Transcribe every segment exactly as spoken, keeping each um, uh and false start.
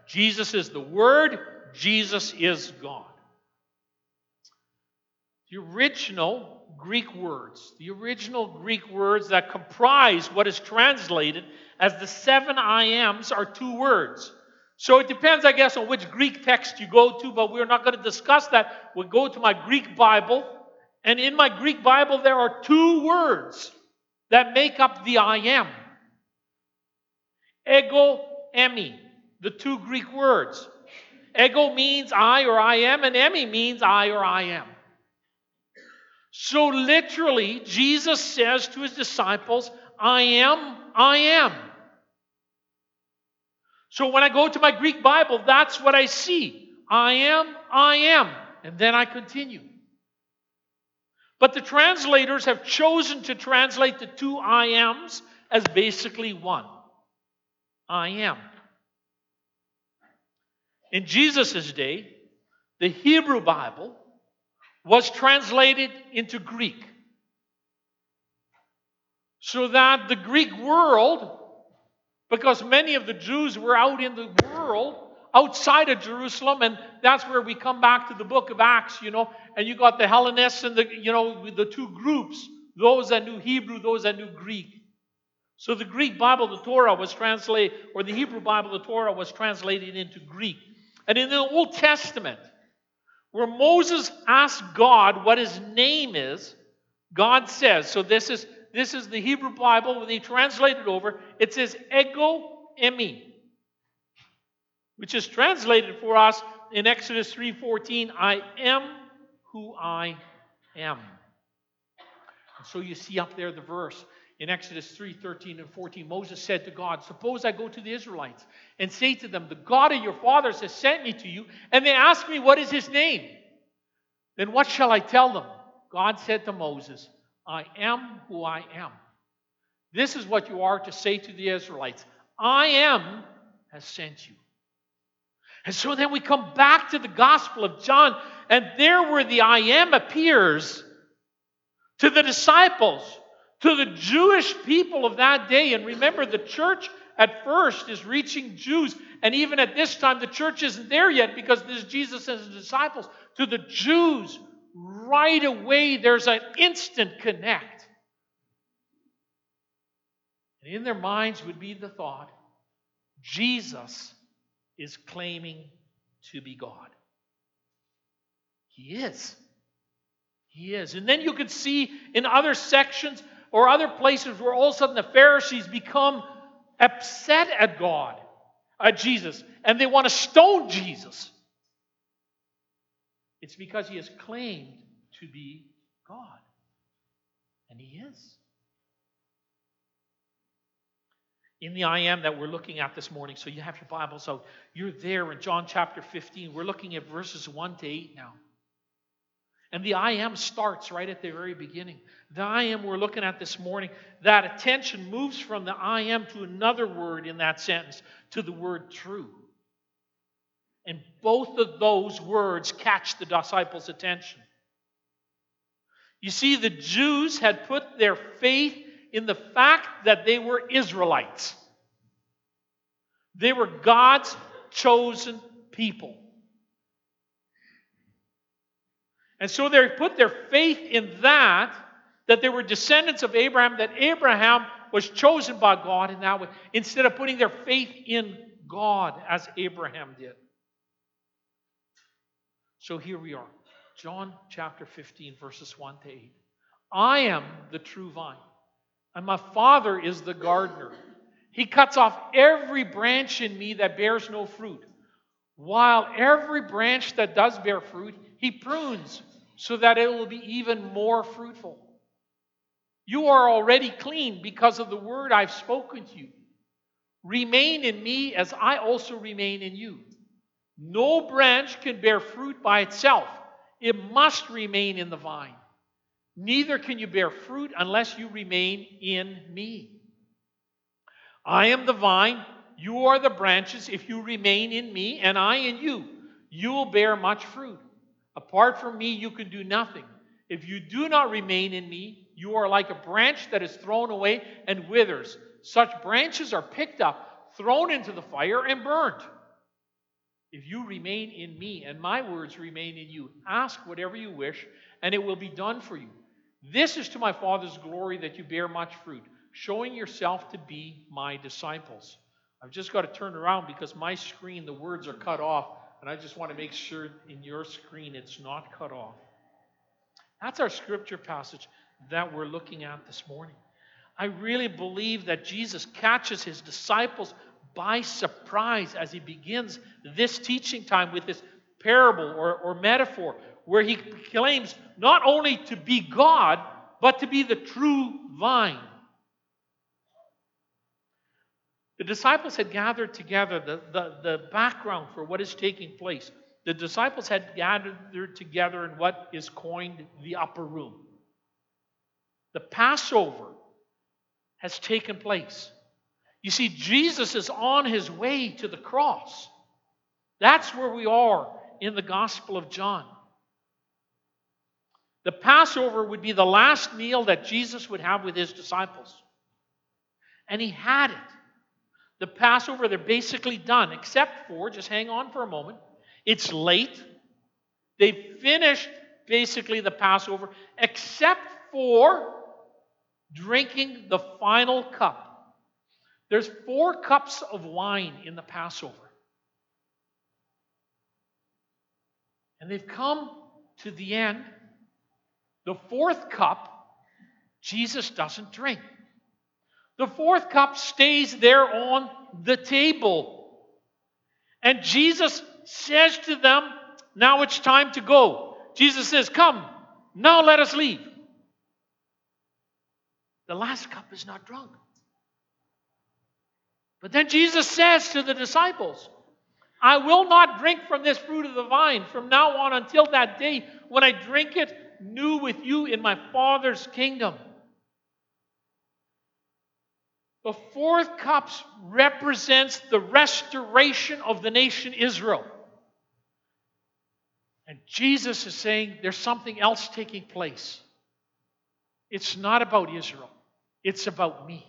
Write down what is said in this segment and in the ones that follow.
Jesus is the Word. Jesus is God. The original Greek words, the original Greek words that comprise what is translated as the seven I Ams are two words. So it depends, I guess, on which Greek text you go to, but we're not going to discuss that. We'll go to my Greek Bible, and in my Greek Bible there are two words that make up the I am. Ego, emi, the two Greek words. Ego means I or I am, and emi means I or I am. So literally, Jesus says to his disciples, I am, I am. So when I go to my Greek Bible, that's what I see. I am, I am. And then I continue. But the translators have chosen to translate the two I ams as basically one. I am. In Jesus' day, the Hebrew Bible was translated into Greek. So that the Greek world, because many of the Jews were out in the world, outside of Jerusalem, and that's where we come back to the book of Acts, you know, and you got the Hellenists and the, you know, the two groups, those that knew Hebrew, those that knew Greek. So the Greek Bible, the Torah, was translated, or the Hebrew Bible, the Torah, was translated into Greek. And in the Old Testament, where Moses asked God what his name is, God says, so this is this is the Hebrew Bible, when they translate it over, it says Ego Emi, which is translated for us in Exodus three fourteen, I am who I am. And so you see up there the verse in Exodus three thirteen and fourteen, Moses said to God, suppose I go to the Israelites and say to them, the God of your fathers has sent me to you, and they ask me, what is his name? Then what shall I tell them? God said to Moses, I am who I am. This is what you are to say to the Israelites. I am has sent you. And so then we come back to the Gospel of John, and there where the I am appears to the disciples, to the Jewish people of that day. And remember, the church at first is reaching Jews. And even at this time, the church isn't there yet because this is Jesus and his disciples. To the Jews, right away, there's an instant connect. And in their minds would be the thought, Jesus is claiming to be God. He is. He is. And then you could see in other sections or other places where all of a sudden the Pharisees become upset at God, at Jesus, and they want to stone Jesus. It's because he has claimed to be God. And he is. In the I am that we're looking at this morning, so you have your Bibles out, you're there in John chapter fifteen. We're looking at verses one to eight now. And the I am starts right at the very beginning. The I am we're looking at this morning, that attention moves from the I am to another word in that sentence, to the word true. And both of those words catch the disciples' attention. You see, the Jews had put their faith in the fact that they were Israelites. They were God's chosen people. And so they put their faith in that, that they were descendants of Abraham, that Abraham was chosen by God in that way, instead of putting their faith in God as Abraham did. So here we are, John chapter fifteen, verses one to eight. I am the true vine, and my Father is the gardener. He cuts off every branch in me that bears no fruit, while every branch that does bear fruit, he prunes, so that it will be even more fruitful. You are already clean because of the word I've spoken to you. Remain in me as I also remain in you. No branch can bear fruit by itself. It must remain in the vine. Neither can you bear fruit unless you remain in me. I am the vine, you are the branches. If you remain in me and I in you, you will bear much fruit. Apart from me, you can do nothing. If you do not remain in me, you are like a branch that is thrown away and withers. Such branches are picked up, thrown into the fire, and burned. If you remain in me and my words remain in you, ask whatever you wish, and it will be done for you. This is to my Father's glory that you bear much fruit, showing yourself to be my disciples. I've just got to turn around because my screen, the words are cut off, and I just want to make sure in your screen it's not cut off. That's our scripture passage that we're looking at this morning. I really believe that Jesus catches his disciples by surprise as he begins this teaching time with this parable or, or metaphor where he claims not only to be God, but to be the true vine. The disciples had gathered together, the, the, the background for what is taking place. The disciples had gathered together in what is coined the upper room. The Passover has taken place. You see, Jesus is on his way to the cross. That's where we are in the Gospel of John. The Passover would be the last meal that Jesus would have with his disciples. And he had it. The Passover, they're basically done, except for, just hang on for a moment, it's late. They finished basically the Passover, except for drinking the final cup. There's four cups of wine in the Passover. And they've come to the end. The fourth cup, Jesus doesn't drink. The fourth cup stays there on the table. And Jesus says to them, now it's time to go. Jesus says, come, now let us leave. The last cup is not drunk. But then Jesus says to the disciples, I will not drink from this fruit of the vine from now on until that day when I drink it new with you in my Father's kingdom. The fourth cup represents the restoration of the nation Israel. And Jesus is saying there's something else taking place. It's not about Israel. It's about me.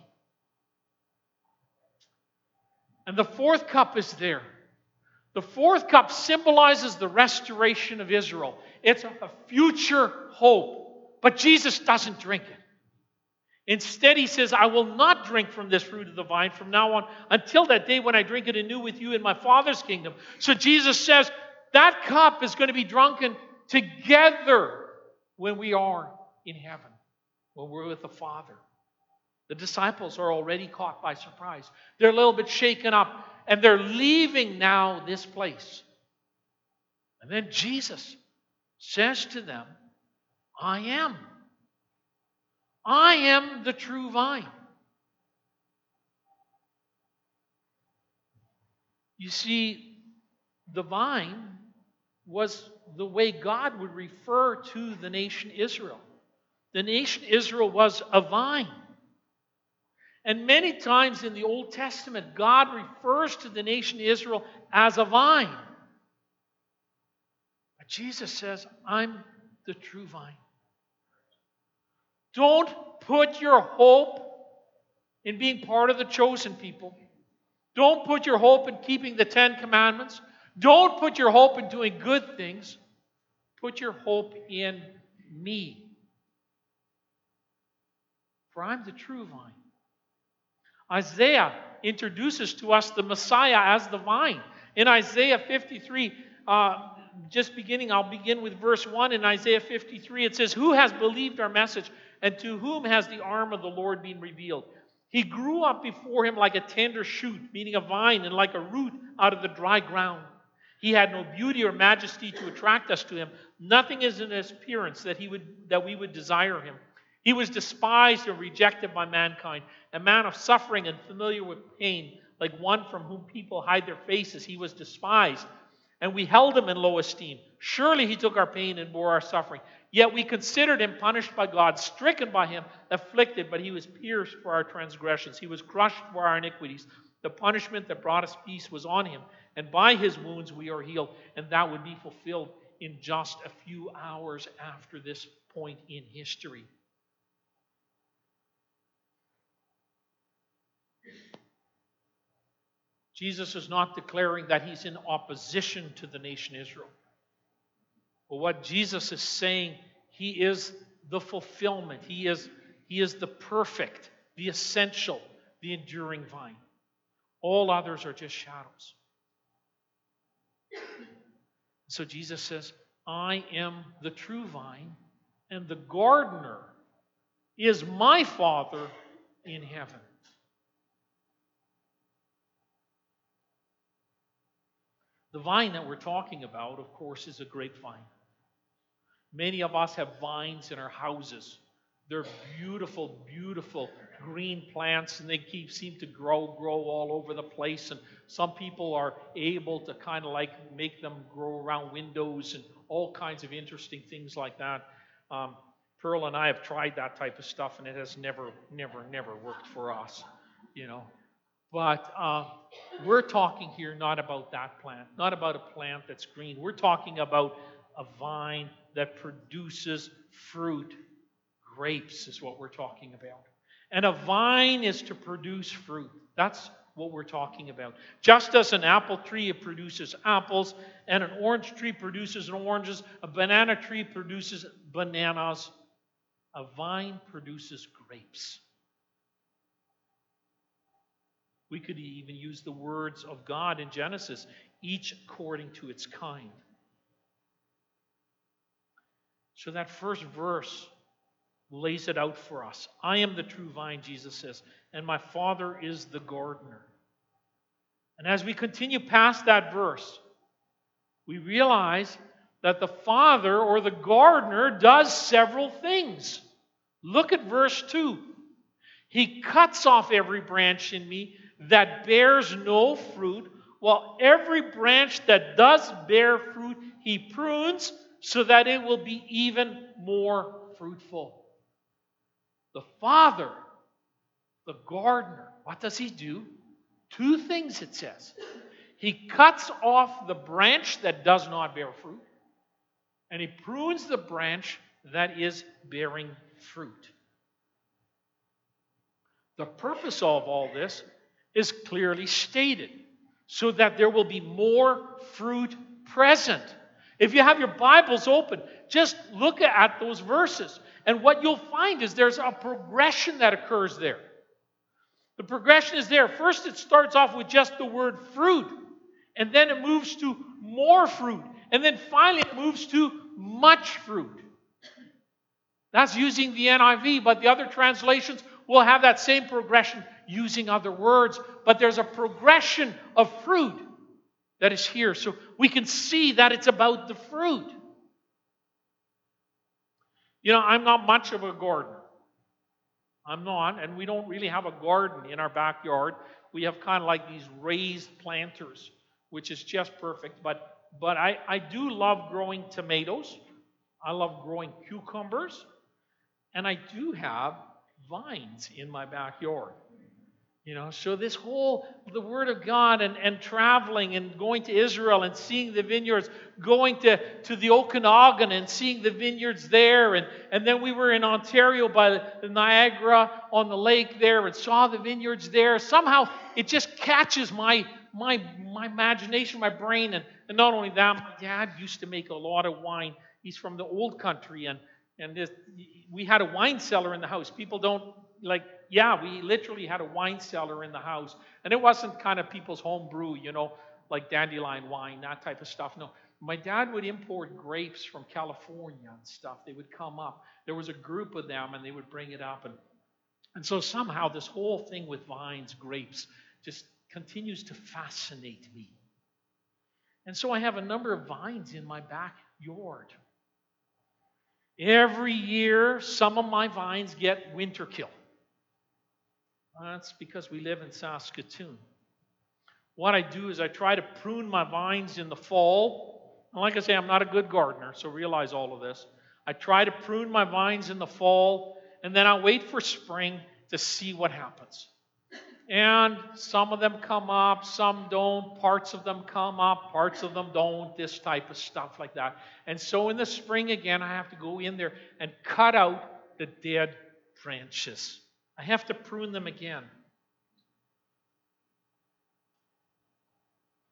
And the fourth cup is there. The fourth cup symbolizes the restoration of Israel. It's a future hope. But Jesus doesn't drink it. Instead, he says, I will not drink from this fruit of the vine from now on until that day when I drink it anew with you in my Father's kingdom. So Jesus says that cup is going to be drunken together when we are in heaven, when we're with the Father. The disciples are already caught by surprise. They're a little bit shaken up, and they're leaving now this place. And then Jesus says to them, I am. I am the true vine. You see, the vine was the way God would refer to the nation Israel. The nation Israel was a vine. And many times in the Old Testament, God refers to the nation Israel as a vine. But Jesus says, I'm the true vine. Don't put your hope in being part of the chosen people. Don't put your hope in keeping the Ten Commandments. Don't put your hope in doing good things. Put your hope in me. For I'm the true vine. Isaiah introduces to us the Messiah as the vine. In Isaiah fifty-three, uh, just beginning, I'll begin with verse one. In Isaiah fifty-three, it says, who has believed our message, and to whom has the arm of the Lord been revealed? He grew up before him like a tender shoot, meaning a vine, and like a root out of the dry ground. He had no beauty or majesty to attract us to him. Nothing is in his appearance that he would that we would desire him. He was despised and rejected by mankind, a man of suffering and familiar with pain, like one from whom people hide their faces. He was despised, and we held him in low esteem. Surely he took our pain and bore our suffering. Yet we considered him punished by God, stricken by him, afflicted, but he was pierced for our transgressions. He was crushed for our iniquities. The punishment that brought us peace was on him, and by his wounds we are healed. And that would be fulfilled in just a few hours after this point in history. Jesus is not declaring that he's in opposition to the nation Israel. But what Jesus is saying, he is the fulfillment. He is, he is the perfect, the essential, the enduring vine. All others are just shadows. So Jesus says, I am the true vine, and the gardener is my Father in heaven. The vine that we're talking about, of course, is a grapevine. Many of us have vines in our houses. They're beautiful, beautiful green plants, and they keep seem to grow, grow all over the place. And some people are able to kind of like make them grow around windows and all kinds of interesting things like that. Um, Pearl and I have tried that type of stuff, and it has never, never, never worked for us, you know. But uh, we're talking here not about that plant, not about a plant that's green. We're talking about a vine that produces fruit. Grapes is what we're talking about. And a vine is to produce fruit. That's what we're talking about. Just as an apple tree, it produces apples, and an orange tree produces oranges, a banana tree produces bananas, a vine produces grapes. We could even use the words of God in Genesis, each according to its kind. So that first verse lays it out for us. I am the true vine, Jesus says, and my Father is the gardener. And as we continue past that verse, we realize that the Father or the gardener does several things. Look at verse two. He cuts off every branch in me that bears no fruit, while every branch that does bear fruit, he prunes so that it will be even more fruitful. The Father, the gardener, what does he do? Two things it says. He cuts off the branch that does not bear fruit, and he prunes the branch that is bearing fruit. The purpose of all this is clearly stated, so that there will be more fruit present. If you have your Bibles open, just look at those verses. And what you'll find is there's a progression that occurs there. The progression is there. First, it starts off with just the word fruit. And then it moves to more fruit. And then finally it moves to much fruit. That's using the N I V, but the other translations will have that same progression using other words. But there's a progression of fruit that is here. So we can see that it's about the fruit. You know, I'm not much of a gardener. I'm not, and we don't really have a garden in our backyard. We have kind of like these raised planters, which is just perfect. But but I, I do love growing tomatoes. I love growing cucumbers. And I do have vines in my backyard. You know, so this whole, the Word of God and, and traveling and going to Israel and seeing the vineyards, going to, to the Okanagan and seeing the vineyards there. And, and then we were in Ontario by the Niagara on the lake there and saw the vineyards there. Somehow it just catches my my my imagination, my brain. And, and not only that, my dad used to make a lot of wine. He's from the old country. And, and this, we had a wine cellar in the house. People don't like... Yeah, we literally had a wine cellar in the house. And it wasn't kind of people's home brew, you know, like dandelion wine, that type of stuff. No, my dad would import grapes from California and stuff. They would come up. There was a group of them, and they would bring it up. And, and so somehow this whole thing with vines, grapes, just continues to fascinate me. And so I have a number of vines in my backyard. Every year, some of my vines get winter kill. That's because we live in Saskatoon. What I do is I try to prune my vines in the fall. And like I say, I'm not a good gardener, so realize all of this. I try to prune my vines in the fall, and then I wait for spring to see what happens. And some of them come up, some don't. Parts of them come up, parts of them don't. This type of stuff like that. And so in the spring again, I have to go in there and cut out the dead branches. I have to prune them again.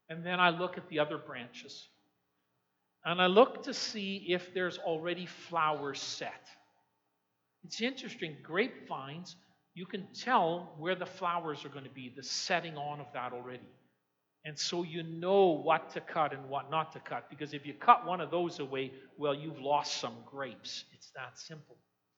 And then I look at the other branches. And I look to see if there's already flowers set. It's interesting, grapevines, you can tell where the flowers are going to be, the setting on of that already. And so you know what to cut and what not to cut. Because if you cut one of those away, well, you've lost some grapes. It's that simple.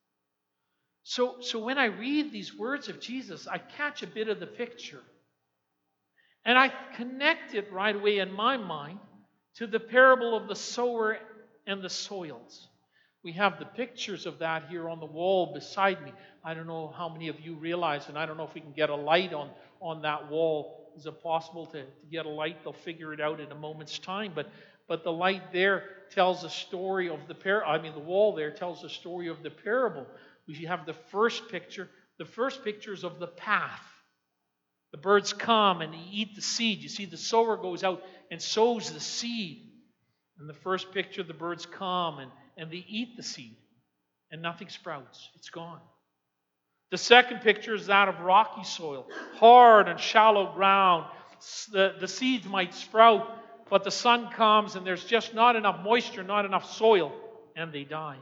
So, so when I read these words of Jesus, I catch a bit of the picture. And I connect it right away in my mind to the parable of the sower and the soils. We have the pictures of that here on the wall beside me. I don't know how many of you realize, and I don't know if we can get a light on, on that wall. Is it possible to, to get a light? They'll figure it out in a moment's time. But, but the light there tells a story of the par- I mean, the wall there tells a story of the parable. We have the first picture. The first picture is of the path. The birds come and eat the seed. You see, the sower goes out and sows the seed. In the first picture, the birds come and, and they eat the seed. And nothing sprouts. It's gone. The second picture is that of rocky soil. Hard and shallow ground. The, the seeds might sprout, but the sun comes and there's just not enough moisture, not enough soil, and they die.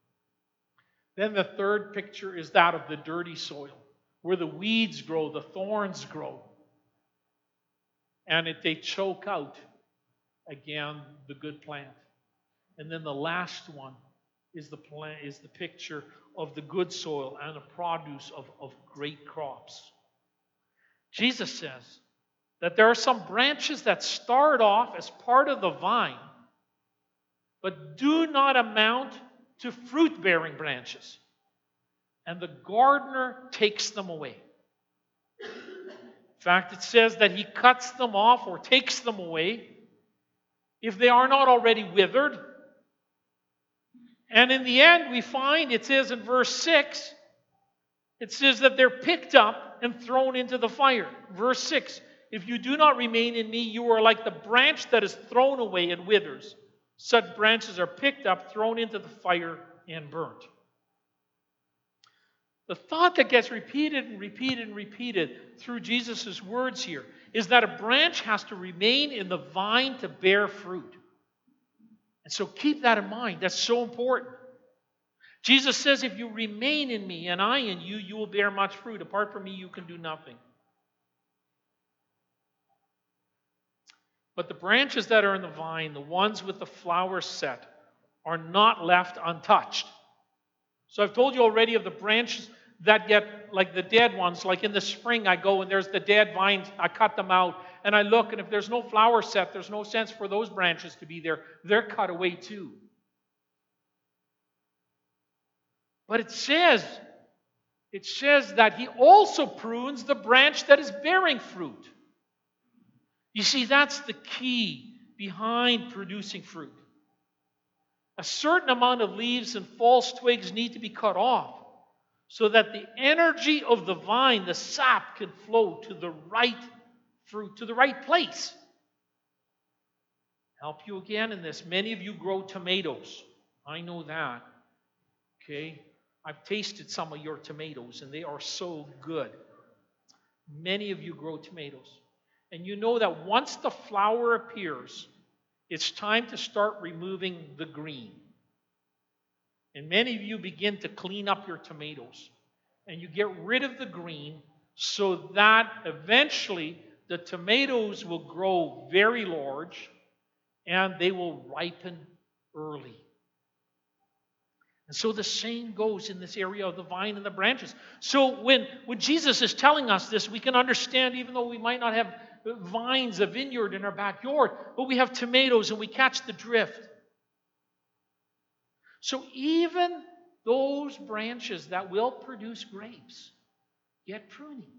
Then the third picture is that of the dirty soil, where the weeds grow, the thorns grow. And it, they choke out, again, the good plant. And then the last one is the plant, is the picture of the good soil and the produce of, of great crops. Jesus says that there are some branches that start off as part of the vine, but do not amount to fruit-bearing branches. And the gardener takes them away. In fact, it says that he cuts them off or takes them away if they are not already withered. And in the end, we find, it says in verse six, it says that they're picked up and thrown into the fire. Verse six, if you do not remain in me, you are like the branch that is thrown away and withers. Such branches are picked up, thrown into the fire, and burnt. The thought that gets repeated and repeated and repeated through Jesus' words here is that a branch has to remain in the vine to bear fruit. And so keep that in mind. That's so important. Jesus says, if you remain in me and I in you, you will bear much fruit. Apart from me, you can do nothing. But the branches that are in the vine, the ones with the flowers set, are not left untouched. So I've told you already of the branches that get, like the dead ones, like in the spring I go and there's the dead vines, I cut them out and I look, and if there's no flower set, there's no sense for those branches to be there. They're cut away too. But it says, it says that he also prunes the branch that is bearing fruit. You see, that's the key behind producing fruit. A certain amount of leaves and false twigs need to be cut off so that the energy of the vine, the sap, can flow to the right fruit, to the right place. Help you again in this. Many of you grow tomatoes. I know that. Okay? I've tasted some of your tomatoes and they are so good. Many of you grow tomatoes. And you know that once the flower appears, it's time to start removing the green. And many of you begin to clean up your tomatoes. And you get rid of the green so that eventually the tomatoes will grow very large and they will ripen early. And so the same goes in this area of the vine and the branches. So when, when Jesus is telling us this, we can understand, even though we might not have vines, a vineyard in our backyard, but we have tomatoes and we catch the drift. So even those branches that will produce grapes get pruning.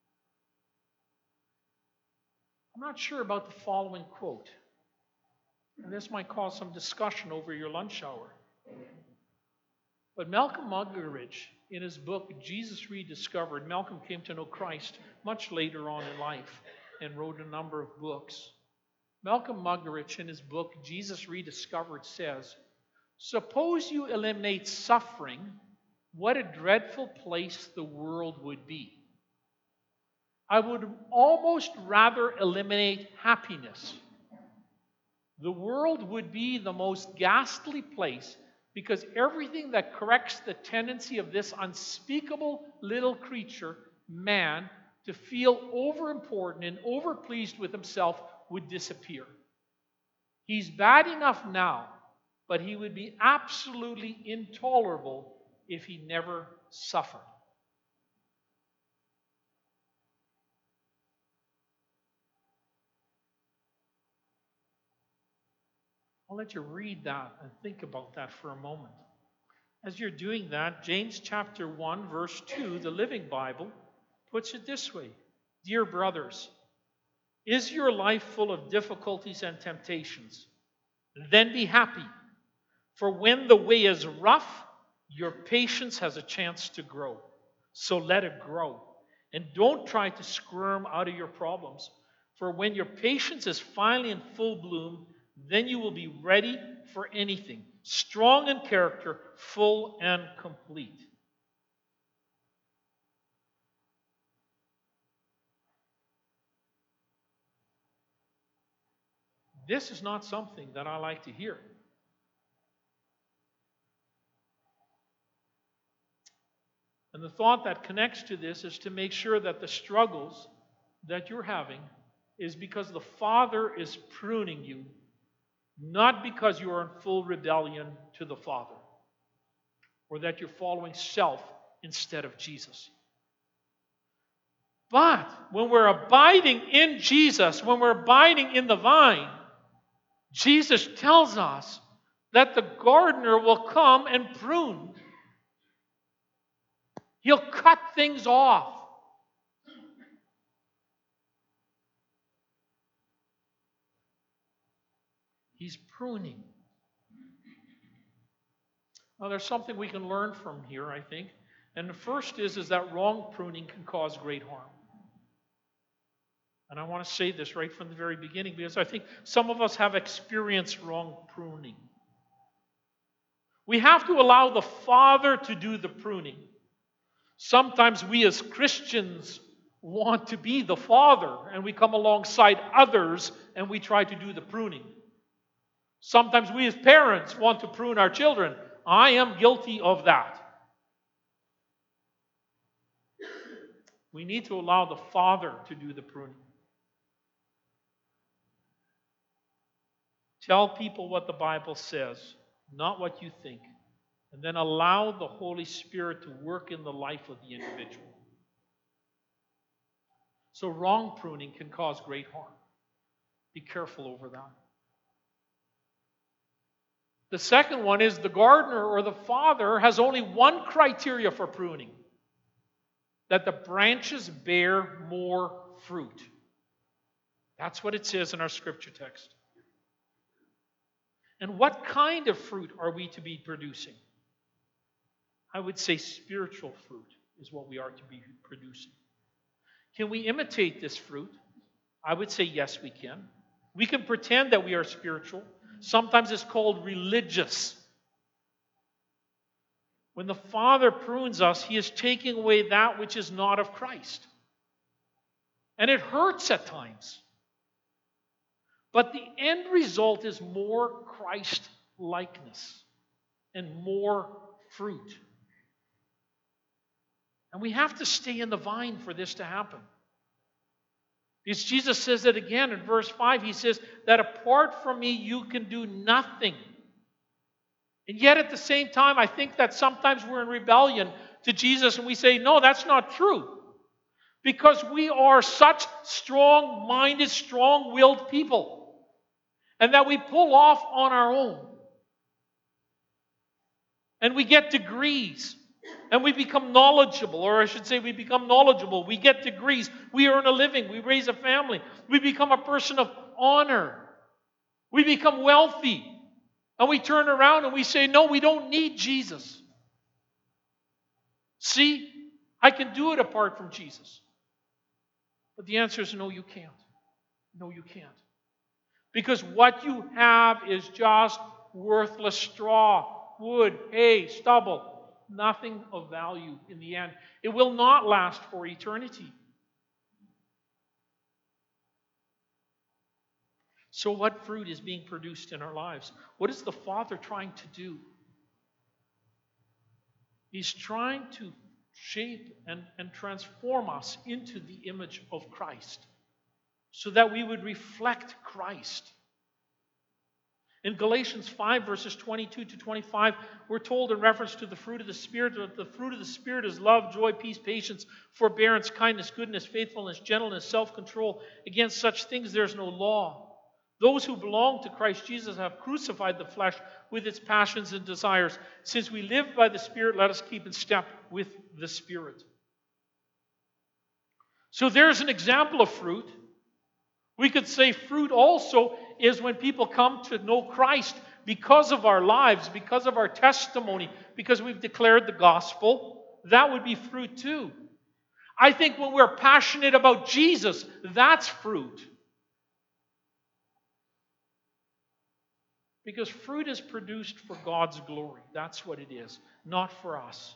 I'm not sure about the following quote, and this might cause some discussion over your lunch hour. But Malcolm Muggeridge, in his book, Jesus Rediscovered, Malcolm came to know Christ much later on in life and wrote a number of books. Malcolm Muggeridge, in his book, Jesus Rediscovered, says, suppose you eliminate suffering, what a dreadful place the world would be. I would almost rather eliminate happiness. The world would be the most ghastly place because everything that corrects the tendency of this unspeakable little creature, man, to feel overimportant and overpleased with himself would disappear. He's bad enough now, but he would be absolutely intolerable if he never suffered. I'll let you read that and think about that for a moment. As you're doing that, James chapter one, verse two, the Living Bible, puts it this way. Dear brothers, is your life full of difficulties and temptations? Then be happy, for when the way is rough, your patience has a chance to grow. So let it grow. And don't try to squirm out of your problems, for when your patience is finally in full bloom, then you will be ready for anything, strong in character, full and complete. This is not something that I like to hear. And the thought that connects to this is to make sure that the struggles that you're having is because the Father is pruning you, not because you are in full rebellion to the Father, or that you're following self instead of Jesus. But when we're abiding in Jesus, when we're abiding in the vine, Jesus tells us that the gardener will come and prune. He'll cut things off. He's pruning. Now, there's something we can learn from here, I think. And the first is, is that wrong pruning can cause great harm. And I want to say this right from the very beginning because I think some of us have experienced wrong pruning. We have to allow the Father to do the pruning. Sometimes we as Christians want to be the Father and we come alongside others and we try to do the pruning. Sometimes we as parents want to prune our children. I am guilty of that. We need to allow the Father to do the pruning. Tell people what the Bible says, not what you think. And then allow the Holy Spirit to work in the life of the individual. So wrong pruning can cause great harm. Be careful over that. The second one is the gardener or the Father has only one criteria for pruning. That the branches bear more fruit. That's what it says in our scripture text. And what kind of fruit are we to be producing? I would say spiritual fruit is what we are to be producing. Can we imitate this fruit? I would say yes, we can. We can pretend that we are spiritual. Sometimes it's called religious. When the Father prunes us, He is taking away that which is not of Christ. And it hurts at times. But the end result is more Christ-likeness and more fruit. And we have to stay in the vine for this to happen. Because Jesus says it again in verse five. He says that apart from me, you can do nothing. And yet at the same time, I think that sometimes we're in rebellion to Jesus and we say, no, that's not true. Because we are such strong-minded, strong-willed people. And that we pull off on our own. And we get degrees. And we become knowledgeable, or I should say we become knowledgeable. We get degrees. We earn a living. We raise a family. We become a person of honor. We become wealthy. And we turn around and we say, no, we don't need Jesus. See, I can do it apart from Jesus. But the answer is no, you can't. No, you can't. Because what you have is just worthless straw, wood, hay, stubble. Nothing of value in the end. It will not last for eternity. So what fruit is being produced in our lives? What is the Father trying to do? He's trying to shape and, and transform us into the image of Christ so that we would reflect Christ. In Galatians five, verses twenty-two to twenty-five, we're told in reference to the fruit of the Spirit that the fruit of the Spirit is love, joy, peace, patience, forbearance, kindness, goodness, faithfulness, gentleness, self-control. Against such things there's no law. Those who belong to Christ Jesus have crucified the flesh with its passions and desires. Since we live by the Spirit, let us keep in step with the Spirit. So there's an example of fruit. We could say fruit also is when people come to know Christ because of our lives, because of our testimony, because we've declared the gospel. That would be fruit too. I think when we're passionate about Jesus, that's fruit. Because fruit is produced for God's glory. That's what it is, not for us.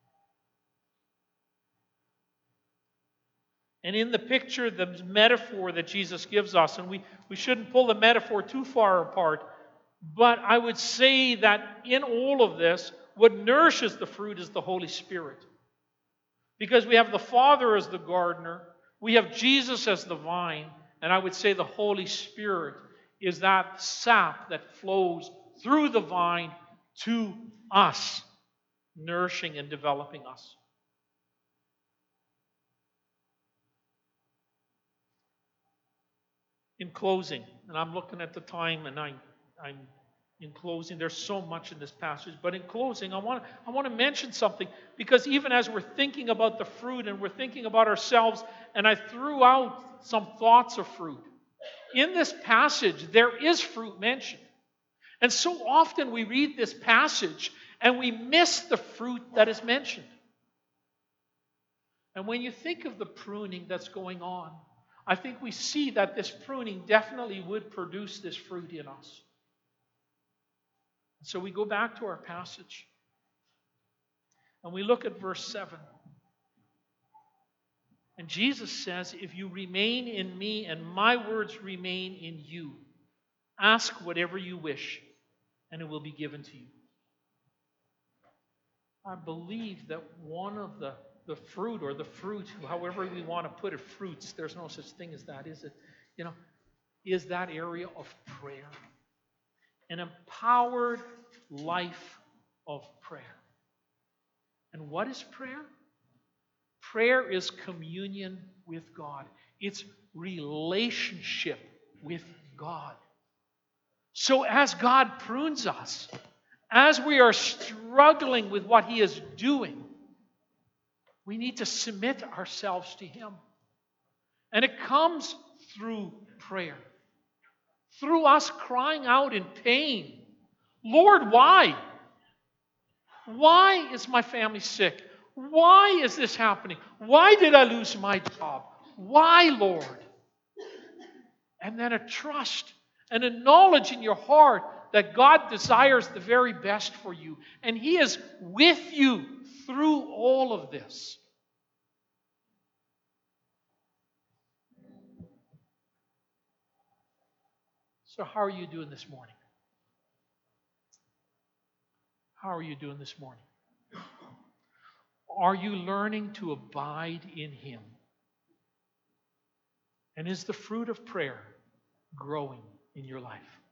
And in the picture, the metaphor that Jesus gives us, and we, we shouldn't pull the metaphor too far apart, but I would say that in all of this, what nourishes the fruit is the Holy Spirit. Because we have the Father as the gardener, we have Jesus as the vine, and I would say the Holy Spirit is that sap that flows through the vine to us, nourishing and developing us. In closing, and I'm looking at the time and I, I'm in closing, there's so much in this passage, but in closing, I want, I want to mention something, because even as we're thinking about the fruit and we're thinking about ourselves, and I threw out some thoughts of fruit, in this passage, there is fruit mentioned. And so often we read this passage and we miss the fruit that is mentioned. And when you think of the pruning that's going on, I think we see that this pruning definitely would produce this fruit in us. So we go back to our passage and we look at verse seven. And Jesus says, if you remain in me and my words remain in you, ask whatever you wish and it will be given to you. I believe that one of the, the fruit or the fruit, however we want to put it, fruits, there's no such thing as that, is it? You know, is that area of prayer. An empowered life of prayer. And what is prayer? Prayer is communion with God. It's relationship with God. So as God prunes us, as we are struggling with what He is doing, we need to submit ourselves to Him. And it comes through prayer. Through us crying out in pain, Lord, why? Why is my family sick? Why is this happening? Why did I lose my job? Why, Lord? And then a trust and a knowledge in your heart that God desires the very best for you. And He is with you through all of this. So how are you doing this morning? How are you doing this morning? Are you learning to abide in Him? And is the fruit of prayer growing in your life?